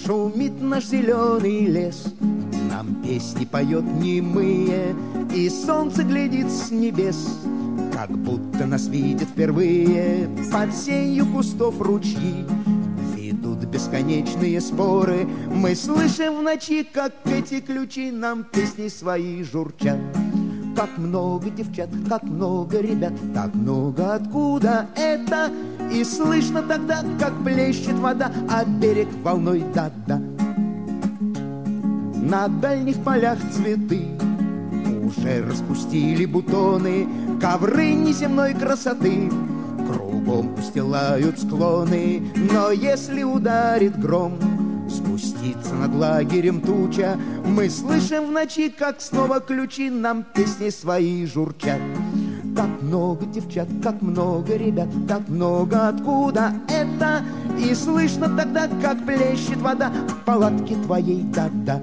Шумит наш зеленый лес, нам песни поет немые, и солнце глядит с небес, как будто нас видит впервые. Под сенью кустов ручьи ведут бесконечные споры. Мы слышим в ночи, как эти ключи нам песни свои журчат. Как много девчат, как много ребят, так много откуда это. И слышно тогда, как плещет вода, а берег волной да-да. На дальних полях цветы уже распустили бутоны, ковры неземной красоты кругом устилают склоны. Но если ударит гром, спустится над лагерем туча, мы слышим в ночи, как снова ключи нам песни свои журчат. Как много девчат, как много ребят, так много откуда это. И слышно тогда, как плещет вода в палатке твоей, да-да.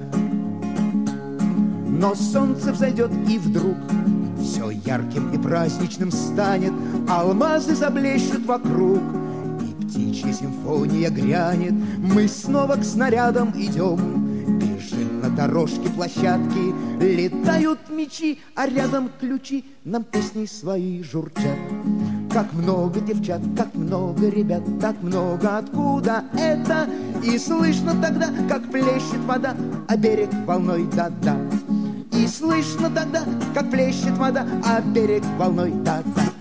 Но солнце взойдет, и вдруг все ярким и праздничным станет. Алмазы заблещут вокруг, и птичья симфония грянет. Мы снова к снарядам идем, бежим на дорожке площадки. Летают мечи, а рядом ключи нам песни свои журчат. Как много девчат, как много ребят, так много откуда это. И слышно тогда, как плещет вода, а берег волной да-да. И слышно тогда, как плещет вода, а берег волной да-да.